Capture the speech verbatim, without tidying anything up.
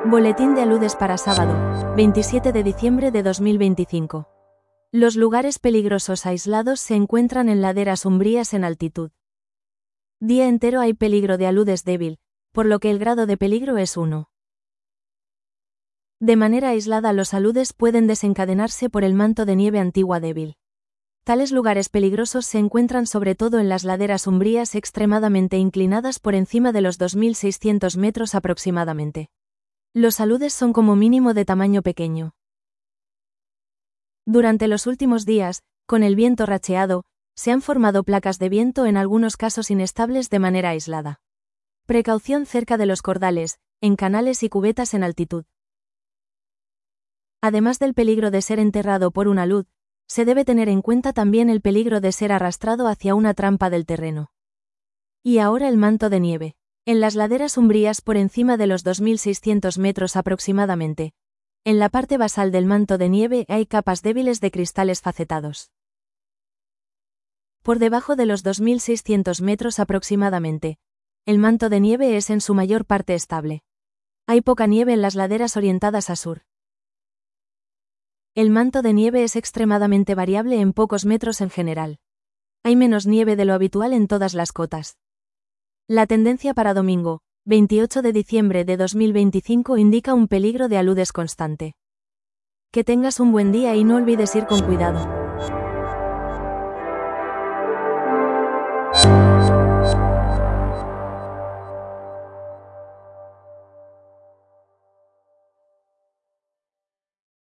Boletín de aludes para sábado, veintisiete de diciembre de dos mil veinticinco. Los lugares peligrosos aislados se encuentran en laderas umbrías en altitud. Día entero hay peligro de aludes débil, por lo que el grado de peligro es uno. De manera aislada los aludes pueden desencadenarse por el manto de nieve antigua débil. Tales lugares peligrosos se encuentran sobre todo en las laderas umbrías extremadamente inclinadas por encima de los dos mil seiscientos metros aproximadamente. Los aludes son como mínimo de tamaño pequeño. Durante los últimos días, con el viento racheado, se han formado placas de viento en algunos casos inestables de manera aislada. Precaución cerca de los cordales, en canales y cubetas en altitud. Además del peligro de ser enterrado por un alud, se debe tener en cuenta también el peligro de ser arrastrado hacia una trampa del terreno. Y ahora el manto de nieve. En las laderas umbrías por encima de los dos mil seiscientos metros aproximadamente, en la parte basal del manto de nieve hay capas débiles de cristales facetados. Por debajo de los dos mil seiscientos metros aproximadamente, el manto de nieve es en su mayor parte estable. Hay poca nieve en las laderas orientadas a sur. El manto de nieve es extremadamente variable en pocos metros en general. Hay menos nieve de lo habitual en todas las cotas. La tendencia para domingo, veintiocho de diciembre de dos mil veinticinco indica un peligro de aludes constante. Que tengas un buen día y no olvides ir con cuidado.